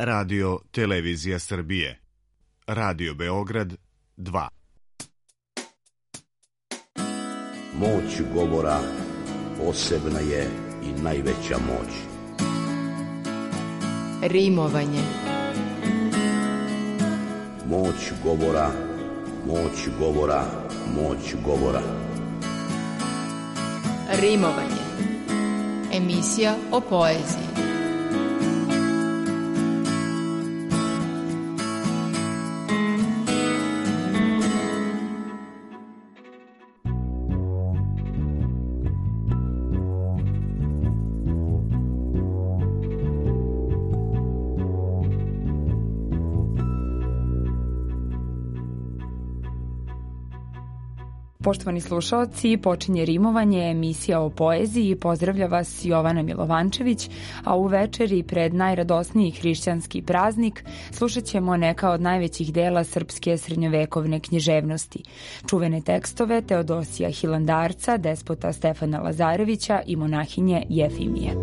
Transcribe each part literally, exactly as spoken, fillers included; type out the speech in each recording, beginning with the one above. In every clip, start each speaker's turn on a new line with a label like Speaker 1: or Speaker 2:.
Speaker 1: Radio Televizija Srbije. Radio Beograd dva.
Speaker 2: Moć govora posebna je i najveća moć.
Speaker 3: Rimovanje.
Speaker 2: Moć govora, moć govora, moć govora.
Speaker 3: Rimovanje. Emisija o poeziji.
Speaker 4: Poštovani slušaoci, počinje Rimovanje, emisija o poeziji. Pozdravlja vas Jovana Milovančević, a u večeri pred najradosniji hrišćanski praznik slušat ćemo neka od najvećih dela srpske srednjovekovne književnosti. Čuvene tekstove Teodosija Hilandarca, despota Stefana Lazarevića i monahinje Jefimije.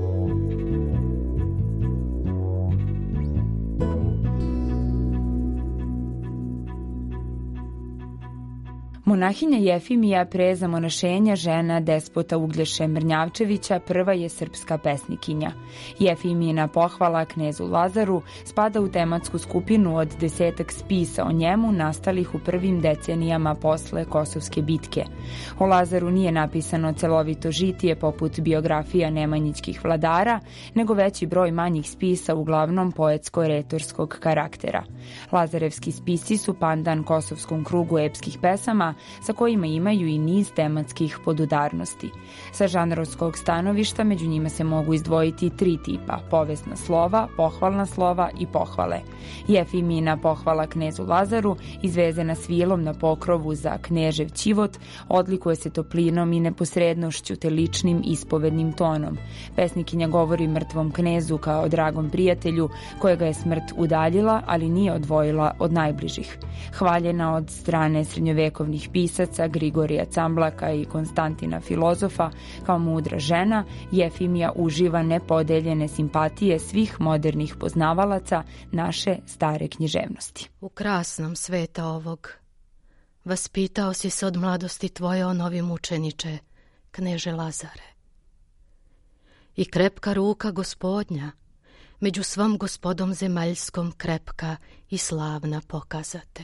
Speaker 4: Monahinja Jefimija, pre zamonašenja žena despota Uglješe Mrnjavčevića, prva je srpska pesnikinja. Jefimijina pohvala knezu Lazaru spada u tematsku skupinu od desetak spisa o njemu nastalih u prvim decenijama posle Kosovske bitke. O Lazaru nije napisano celovito žitije poput biografija nemanjićkih vladara, nego veći broj manjih spisa, uglavnom poetsko-retorskog karaktera. Lazarevski spisi su pandan kosovskom krugu epskih pesama, sa kojima imaju i niz tematskih podudarnosti. Sa žanrovskog stanovišta među njima se mogu izdvojiti tri tipa: povesna slova, pohvalna slova i pohvale. Jefimijina pohvala knezu Lazaru, izvezena svilom na pokrovu za knežev ćivot, odlikuje se toplinom i neposrednošću te ličnim ispovednim tonom. Pesnikinja govori mrtvom knezu kao dragom prijatelju kojega je smrt udaljila, ali nije odvojila od najbližih. Hvaljena od strane srednjovekovnih pisaca Grigorija Camblaka i Konstantina Filozofa kao mudra žena, Jefimija uživa nepodeljene simpatije svih modernih poznavalaca naše stare književnosti.
Speaker 5: U krasnom sveta ovog vaspitao si se od mladosti tvoje, o novi mučeniče, kneže Lazare. I krepka ruka Gospodnja, među svom gospodom zemaljskom krepka i slavna pokazate.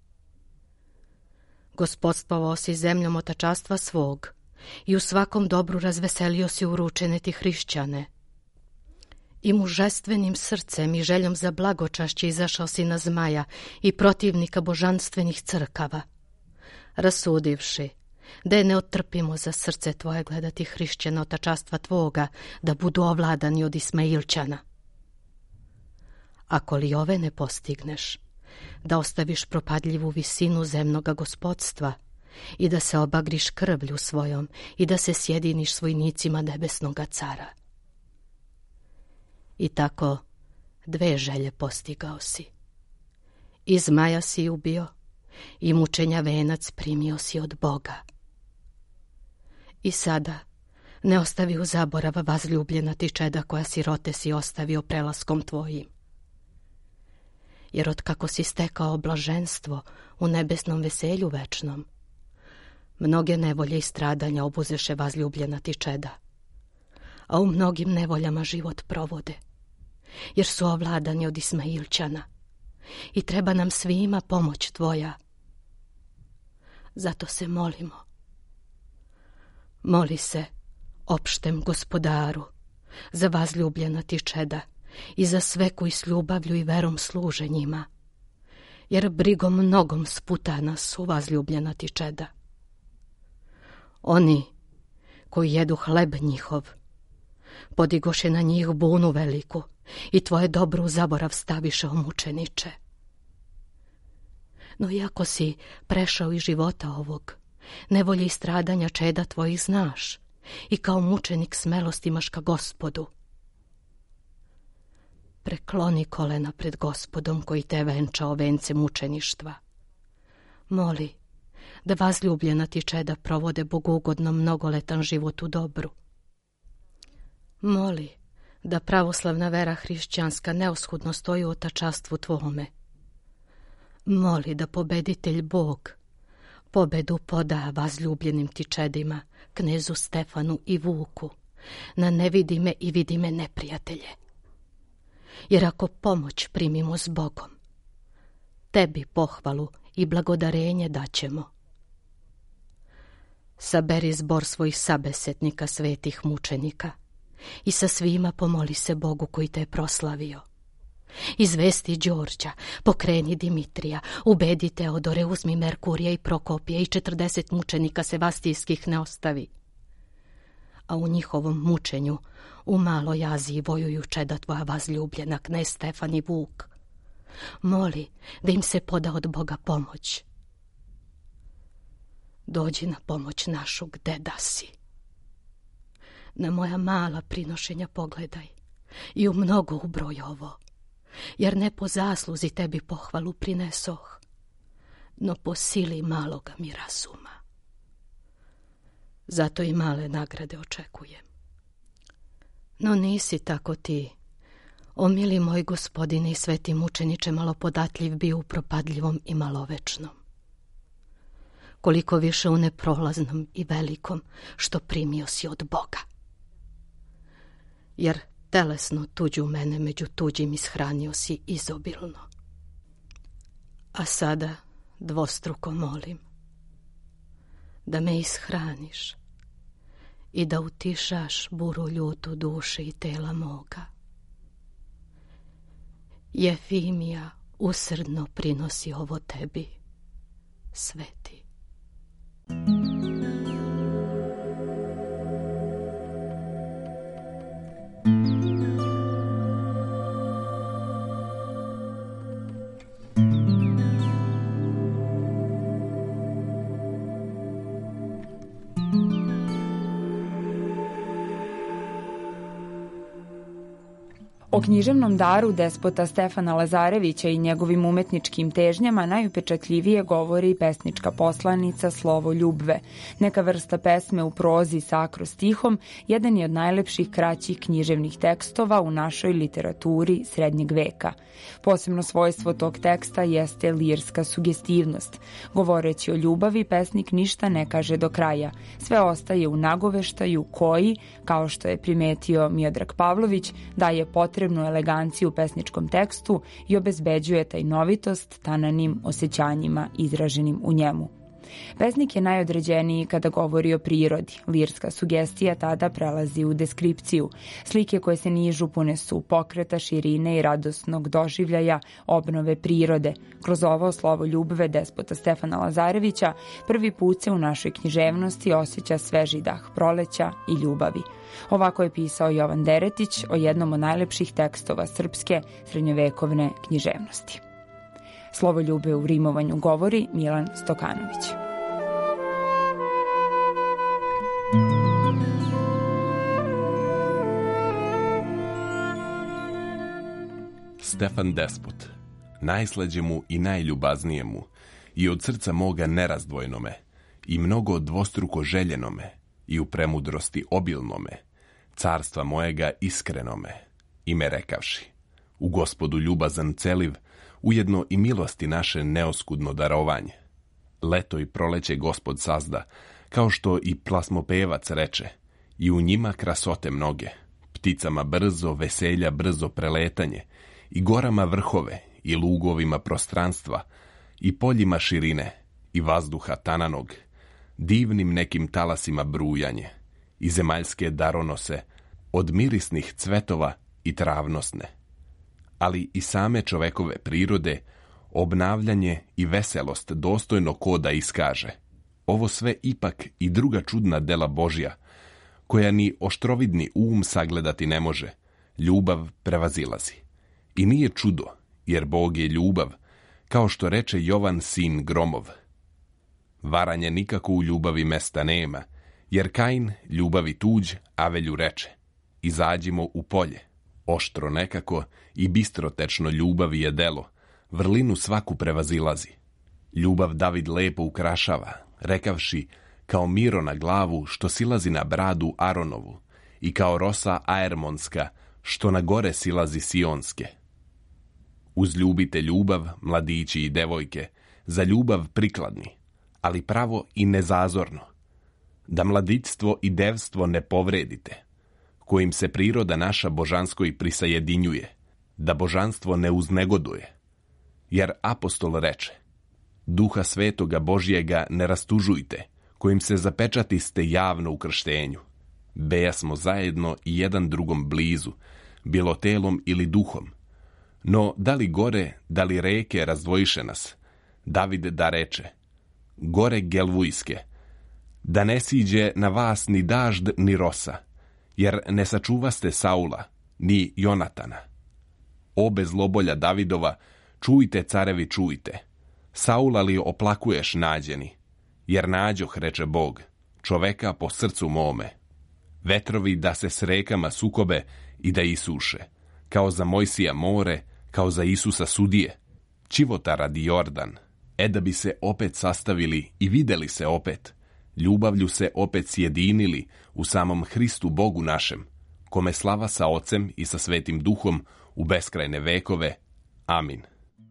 Speaker 5: Gospodstvovao si zemljom otačastva svog i u svakom dobru razveselio si uručene ti hrišćane. I mužestvenim srcem i željom za blagočašće izašao si na zmaja i protivnika božanstvenih crkava, rasudivši da je neotrpimo za srce tvoje gledati hrišćana otačastva tvoga da budu ovladani od Ismailčana. Ako li ove ne postigneš, da ostaviš propadljivu visinu zemnoga gospodstva i da se obagriš krvlju svojom i da se sjediniš svojnicima nebesnoga cara. I tako dve želje postigao si. I zmaja si ubio i mučenja venac primio si od Boga. I sada ne ostavi u zaborava vazljubljena ti čeda koja sirote si ostavio prelaskom tvojim. Jer od kako si stekao blaženstvo u nebesnom veselju večnom, mnoge nevolje i stradanja obuzeše vazljubljena ti čeda, a u mnogim nevoljama život provode, jer su ovladani od Ismailčana i treba nam svima pomoć tvoja. Zato se molimo. Moli se opštem gospodaru za vazljubljena ti čeda i za sve koji s ljubavlju i verom služe njima, jer brigom mnogom sputana su vazljubljena ti čeda. Oni koji jedu hleb njihov, podigoše na njih bunu veliku i tvoje dobro u zaborav staviše, o mučeniče. No iako si prešao iz života ovog, nevolje i stradanja čeda tvojih znaš i kao mučenik smelost imaš ka Gospodu. Prekloni kolena pred Gospodom koji te venčao vence mučeništva. Moli da vazljubljena ti čeda provode bogugodno mnogoletan život u dobru. Moli da pravoslavna vera hrišćanska neoskudno stoji u tačastvu tvome. Moli da pobeditelj Bog pobedu poda vazljubljenim ti čedima, knezu Stefanu i Vuku, na nevidime i vidime neprijatelje. Jer ako pomoć primimo s Bogom, tebi pohvalu i blagodarenje daćemo. Saberi zbor svojih sabesetnika, svetih mučenika, i sa svima pomoli se Bogu koji te je proslavio. Izvesti Đorđa, pokreni Dimitrija, ubedi Teodore, uzmi Merkurija i Prokopija i četrdeset mučenika sevastijskih ne ostavi. A u njihovom mučenju u Maloj Aziji vojuju čeda tvoja vazljubljena, knez Stefan i Vuk. Moli da im se poda od Boga pomoć. Dođi na pomoć našu gde da si. Na moja mala prinošenja pogledaj i u mnogo ubroj ovo, jer ne po zasluzi tebi pohvalu prinesoh, no po sili maloga mi razuma. Zato i male nagrade očekujem. No nisi tako ti, o mili moj gospodine i sveti mučeniče, malo podatljiv bio u propadljivom i malovečnom. Koliko više u neprolaznom i velikom, što primio si od Boga. Jer telesno tuđu mene među tuđim ishranio si izobilno. A sada dvostruko molim da me ishraniš i da utišaš buru ljutu duše i tela moga. Jefimija usrdno prinosi ovo tebi, sveti.
Speaker 4: O književnom daru despota Stefana Lazarevića i njegovim umetničkim težnjama najupečatljivije govori pesnička poslanica Slovo ljubve. Neka vrsta pesme u prozi sa akrostihom, jedan je od najlepših kraćih književnih tekstova u našoj literaturi srednjeg veka. Posebno svojstvo tog teksta jeste lirska sugestivnost. Govoreći o ljubavi, pesnik ništa ne kaže do kraja. Sve ostaje u nagoveštaju koji, kao što je primetio Miodrag Pavlović, daje potrebnu eleganciju u pesničkom tekstu i obezbeđuje tajnovitost tananim osjećanjima izraženim u njemu. Pesnik je najodređeniji kada govori o prirodi. Lirska sugestija tada prelazi u deskripciju. Slike koje se nižu pune su pokreta, širine i radosnog doživljaja obnove prirode. Kroz ovo slovo ljubve despota Stefana Lazarevića prvi put se u našoj književnosti osjeća sveži dah proleća i ljubavi. Ovako je pisao Jovan Deretić o jednom od najlepših tekstova srpske srednjovekovne književnosti. Slovo ljube u rimovanju govori Milan Stokanović.
Speaker 6: Stefan Despot, najslađemu i najljubaznijemu, i od srca moga nerazdvojnome, i mnogo dvostruko željenome, i u premudrosti obilnome, carstva mojega iskrenome, ime rekavši, u Gospodu ljubazan celiv, ujedno i milosti naše neoskudno darovanje. Leto i proleće Gospod sazda, kao što i plasmopevac reče, i u njima krasote mnoge, pticama brzo, veselja brzo preletanje, i gorama vrhove, i lugovima prostranstva, i poljima širine, i vazduha tananog, divnim nekim talasima brujanje, i zemaljske daronose, od mirisnih cvetova i travnosne, ali i same čovekove prirode, obnavljanje i veselost dostojno ko da iskaže. Ovo sve ipak i druga čudna dela Božja, koja ni oštrovidni um sagledati ne može, ljubav prevazilazi. I nije čudo, jer Bog je ljubav, kao što reče Jovan sin Gromov. Varanje nikako u ljubavi mesta nema, jer Kain ljubavi tuđ Avelju reče, izađimo u polje. Oštro nekako i bistrotečno ljubavi je delo, vrlinu svaku prevazilazi. Ljubav David lepo ukrašava, rekavši, kao miro na glavu što silazi na bradu Aronovu, i kao rosa aermonska što na gore silazi sionske. Uzljubite ljubav, mladići i devojke, za ljubav prikladni, ali pravo i nezazorno, da mladićstvo i devstvo ne povredite, kojim se priroda naša božansko i prisajedinjuje, da božanstvo ne uznegoduje. Jer apostol reče, Duha Svetoga Božjega ne rastužujte, kojim se zapečatiste javno u krštenju. Beja smo zajedno i jedan drugom blizu, bilo telom ili duhom. No, da li gore, da li reke razdvojiše nas? Davide da reče, gore Gelvujske, da ne siđe na vas ni dažd ni rosa, jer ne sačuvaste Saula, ni Jonatana. O bezlobolja Davidova, čujte, carevi, čujte. Saula li oplakuješ nađeni? Jer nađoh, reče Bog, čoveka po srcu mome. Vetrovi da se s rekama sukobe i da isuše, kao za Mojsija more, kao za Isusa sudije. Čivota radi Jordan, e da bi se opet sastavili i videli se opet, ljubavlju se opet sjedinili u samom Hristu Bogu našem, kome slava sa Ocem i sa Svetim Duhom u beskrajne vekove. Amin.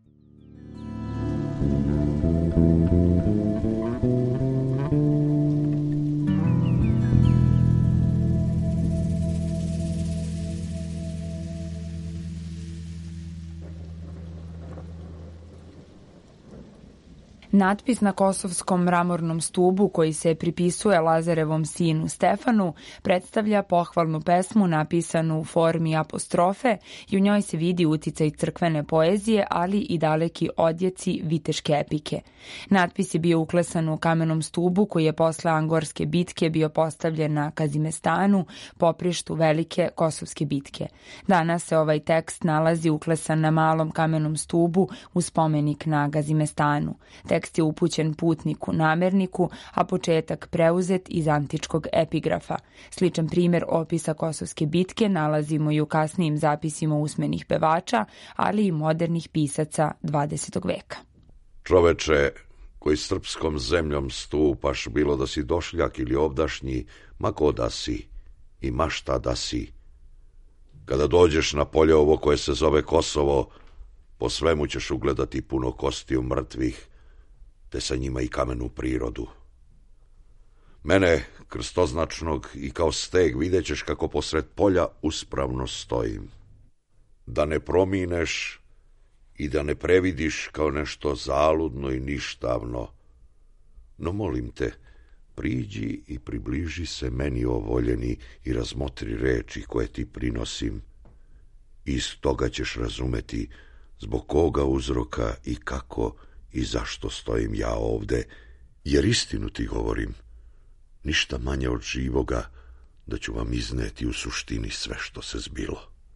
Speaker 4: Natpis na kosovskom mramornom stubu koji se pripisuje Lazarevom sinu Stefanu predstavlja pohvalnu pesmu napisanu u formi apostrofe i u njoj se vidi uticaj crkvene poezije, ali i daleki odjeci viteške epike. Natpis je bio uklesan u kamenom stubu koji je posle Angorske bitke bio postavljen na Kazimestanu, poprištu velike kosovske bitke. Danas se ovaj tekst nalazi uklesan na malom kamenom stubu u spomenik na Kazimestanu. Tekst je upućen putniku, namerniku, a početak preuzet iz antičkog epigrafa. Sličan primjer opisa kosovske bitke nalazimo i u kasnijim zapisima usmenih pevača, ali i modernih pisaca dvadesetog veka.
Speaker 7: Čoveče, koji srpskom zemljom stupaš, bilo da si došljak ili ovdašnji, ma ko da si i ma šta da si. Kada dođeš na polje ovo koje se zove Kosovo, po svemu ćeš ugledati puno kostiju mrtvih, te sa njima i kamenu prirodu. Mene, krstoznačnog, i kao steg vidjet ćeš kako posred polja uspravno stojim. Da ne promineš i da ne previdiš kao nešto zaludno i ništavno. No molim te, priđi i približi se meni, o voljeni, i razmotri reči koje ti prinosim. Iz toga ćeš razumeti zbog koga uzroka i kako i zašto stojim ja ovde, jer istinu ti govorim, ništa manje od živoga, da ću vam izneti u suštini sve što se zbilo.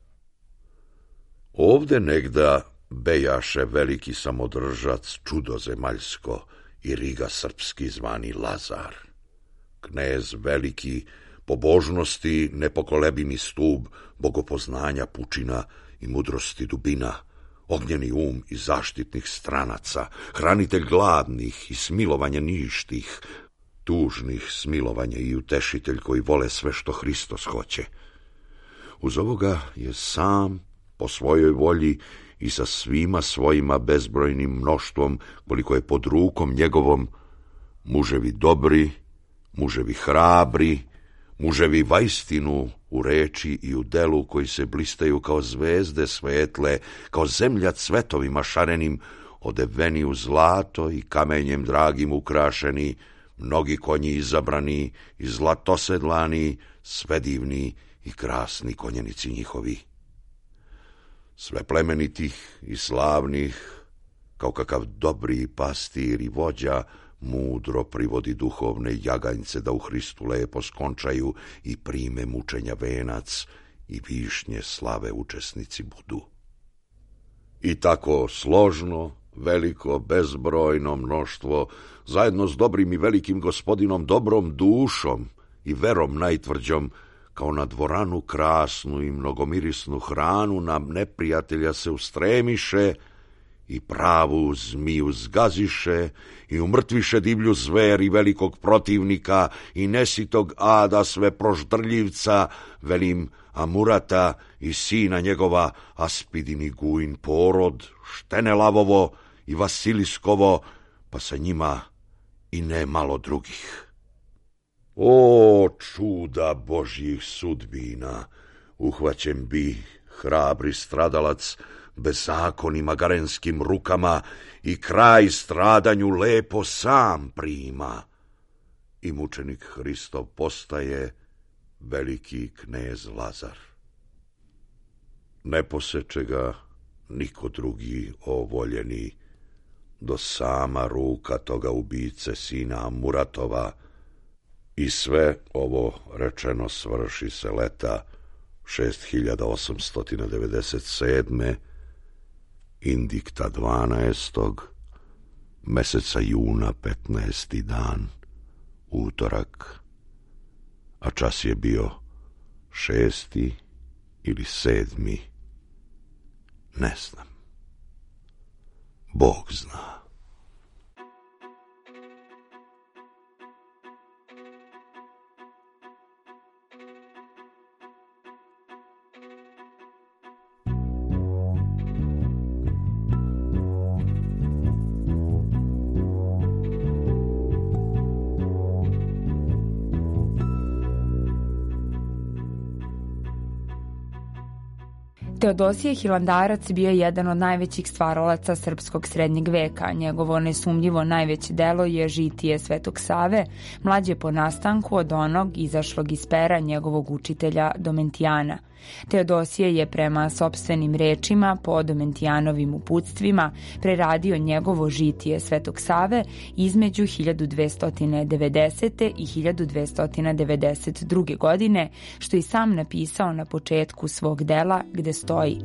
Speaker 7: Ovde negda bejaše veliki samodržac, čudo zemaljsko i riga srpski zvani Lazar. Knez veliki, pobožnosti nepokolebimi stub, bogopoznanja pučina i mudrosti dubina, ognjeni um i zaštitnih stranaca, hranitelj gladnih i smilovanja ništih, tužnih smilovanja i utešitelj koji vole sve što Hristos hoće. Uz ovoga je sam, po svojoj volji i sa svima svojima bezbrojnim mnoštvom, koliko je pod rukom njegovom, muževi dobri, muževi hrabri, muževi vaistinu u reči i u delu koji se blistaju kao zvezde svetle, kao zemlja cvetovima šarenim, odeveni u zlato i kamenjem dragim ukrašeni, mnogi konji izabrani i zlatosedlani, svedivni i krasni konjenici njihovi. Sve plemenitih i slavnih, kao kakav dobri pastir i vođa, mudro privodi duhovne jaganjce da u Hristu lepo skončaju i prime mučenja venac i višnje slave učesnici budu. I tako složno, veliko, bezbrojno mnoštvo, zajedno s dobrim i velikim gospodinom, dobrom dušom i verom najtvrđom, kao na dvoranu krasnu i mnogomirisnu hranu, na neprijatelja se ustremiše i pravu zmiju zgaziše i umrtviše divlju zver i velikog protivnika i nesitog ada sve proždrljivca, velim Amurata i sina njegova Aspidin i Guin porod, Štenelavovo i Vasiliskovo, pa sa njima i ne malo drugih. O čuda Božjih sudbina, uhvaćen bi hrabri stradalac bezakonima garenskim rukama i kraj stradanju lepo sam prima. I mučenik Hristov postaje veliki knez Lazar. Ne poseče ga niko drugi, o voljeni, do sama ruka toga ubice sina Muratova, i sve ovo rečeno svrši se leta šest hiljada osamsto devedeset sedme indikta dvanaestog meseca juna petnaesti dan, utorak, a čas je bio šesti ili sedmi, ne znam. Bog zna.
Speaker 4: Teodosije Hilandarac bio je jedan od najvećih stvaralaca srpskog srednjeg veka. Njegovo nesumnjivo najveće delo je Žitije Svetog Save, mlađe po nastanku od onog izašlog iz pera njegovog učitelja Domentijana. Teodosije je prema sopstvenim rečima po Domentijanovim uputstvima preradio njegovo Žitije Svetog Save između hiljadu dvesta devedesete. i hiljadu dvesta devedeset druge. godine, što i sam napisao na početku svog dela, gde stoji: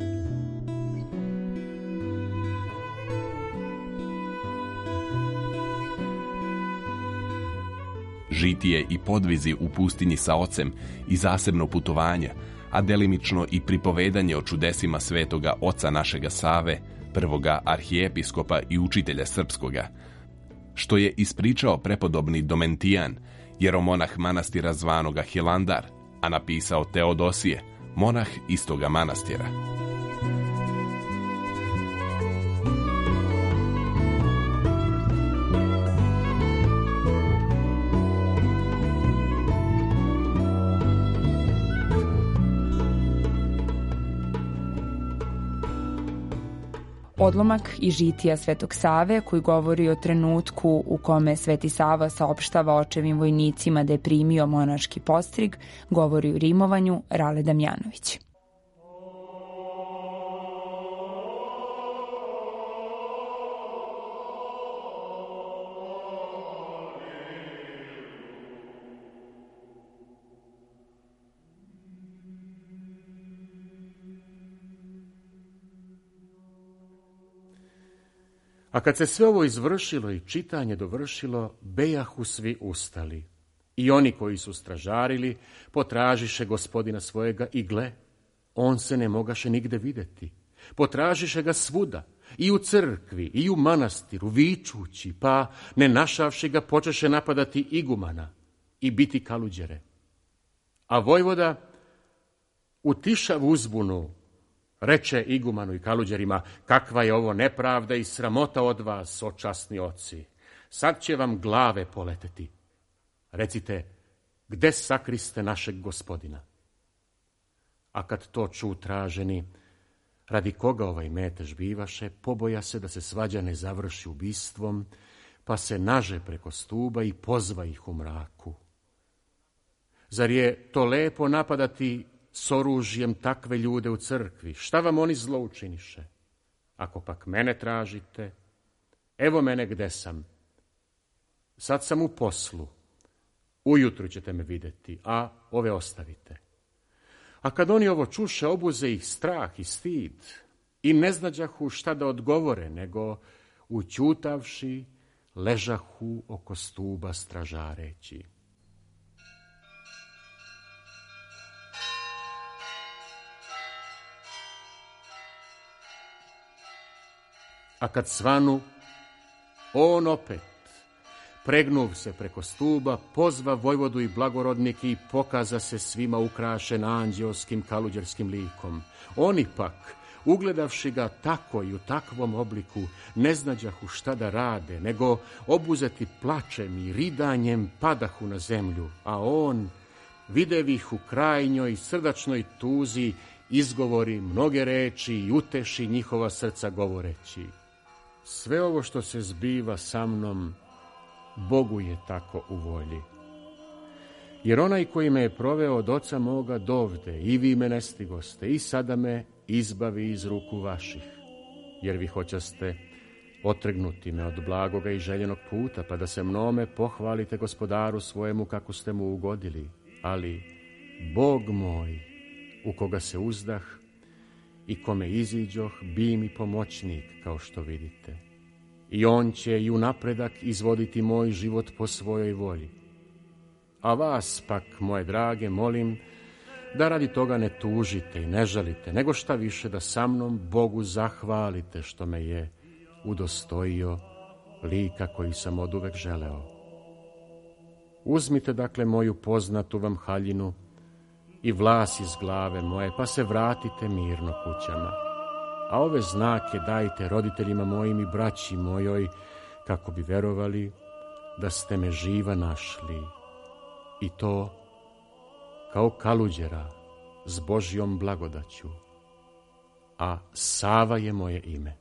Speaker 6: Žitije i podvizi u pustinji sa ocem i zasebno putovanje, a delimično i pripovedanje o čudesima svetoga oca našega Save, prvoga arhijepiskopa i učitelja srpskoga, što je ispričao prepodobni Domentijan, jeromonah manastira zvanoga Hilandar, a napisao Teodosije, monah istoga manastira.
Speaker 4: Odlomak iz Žitija Svetog Save, koji govori o trenutku u kome Sveti Sava saopštava očevim vojnicima da je primio monaški postrig, govori u rimovanju Rale Damjanović.
Speaker 8: A kad se sve ovo izvršilo i čitanje dovršilo, bejahu svi ustali. I oni koji su stražarili, potražiše gospodina svojega i gle, on se ne mogaše nigde videti. Potražiše ga svuda, i u crkvi, i u manastiru, vičući, pa ne našavši ga počeše napadati igumana i biti kaluđere. A vojvoda utišav uzbunu, reče igumanu i kaluđerima: kakva je ovo nepravda i sramota od vas, o časni oci. Sad će vam glave poleteti. Recite, gde sakriste našeg gospodina? A kad to ču traženi, radi koga ovaj metež bivaše, poboja se da se svađa ne završi ubistvom, pa se naže preko stuba i pozva ih u mraku. Zar je to lepo napadati s oružjem takve ljude u crkvi? Šta vam oni zlo učiniše? Ako pak mene tražite, evo mene gde sam. Sad sam u poslu. Ujutru ćete me videti, a ove ostavite. A kad oni ovo čuše, obuze ih strah i stid i ne znađahu šta da odgovore, nego ućutavši, ležahu oko stuba stražareći. A kad svanu, on opet, Pregnuv se preko stuba, pozva vojvodu i blagorodnike i pokaza se svima ukrašen anđeoskim kaluđerskim likom. Oni pak, ugledavši ga tako i u takvom obliku, ne znađahu šta da rade, nego obuzeti plačem i ridanjem padahu na zemlju, a on, videvih u krajnjoj srdačnoj tuzi, izgovori mnoge reči i uteši njihova srca govoreći: sve ovo što se zbiva sa mnom, Bogu je tako u volji. Jer onaj koji me je proveo od oca moga dovde, i vi me ne stigoste, i sada me izbavi iz ruku vaših, jer vi hoćaste otrgnuti me od blagoga i željenog puta, pa da se mnome pohvalite gospodaru svojemu kako ste mu ugodili. Ali Bog moj, u koga se uzdah i kome iziđoh, bi mi pomoćnik, kao što vidite. I on će i u napredak izvoditi moj život po svojoj volji. A vas pak, moje drage, molim da radi toga ne tužite i ne žalite, nego šta više da sa mnom Bogu zahvalite što me je udostojio lika koji sam oduvek želeo. Uzmite dakle moju poznatu vam haljinu i vlas iz glave moje, pa se vratite mirno kućama. A ove znake dajte roditeljima mojim i braći mojoj, kako bi verovali da ste me živa našli. I to kao kaluđera s Božjom blagodaću. A Sava je moje ime.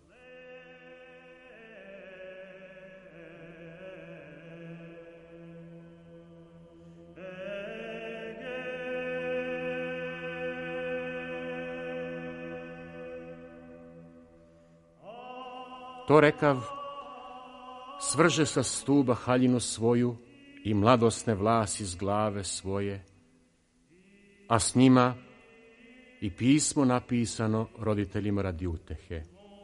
Speaker 8: To rekav, svrže sa stuba haljinu svoju i mladosne vlasi iz glave svoje, a s njima i pismo napisano roditeljima radi utehe.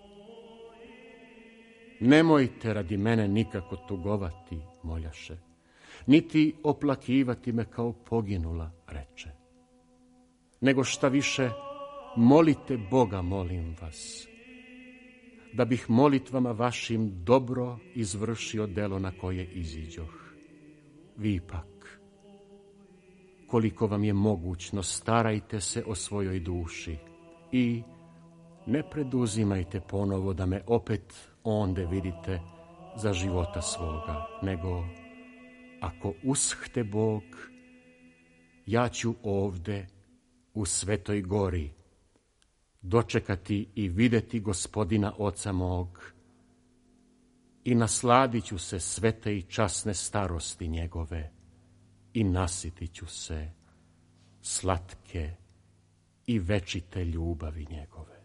Speaker 8: Nemojte radi mene nikako tugovati, moljaše, niti oplakivati me kao poginula, reče. Nego šta više, molite Boga, molim vas, da bih molitvama vašim dobro izvršio delo na koje iziđoh. Vi pak, koliko vam je mogućno, starajte se o svojoj duši i ne preduzimajte ponovo da me opet onde vidite za života svoga, nego ako ushte Bog, ja ću ovde u Svetoj gori dočekati i videti Gospodina Oca mog i nasladit ću se svete i časne starosti njegove i nasitit ću se slatke i večite ljubavi njegove.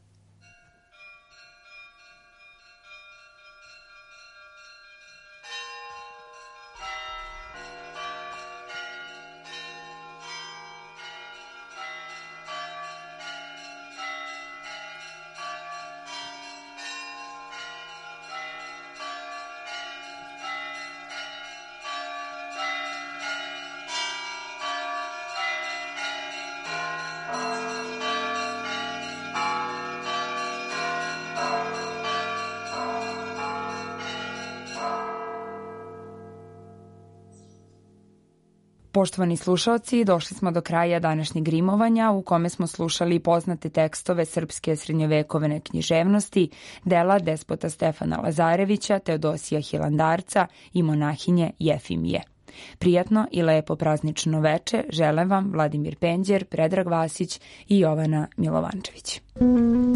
Speaker 4: Poštovani slušaoci, došli smo do kraja današnjeg rimovanja u kome smo slušali poznate tekstove srpske srednjovekovne književnosti, dela despota Stefana Lazarevića, Teodosija Hilandarca i monahinje Jefimije. Prijatno i lepo praznično veče žele vam Vladimir Penđer, Predrag Vasić i Jovana Milovančević.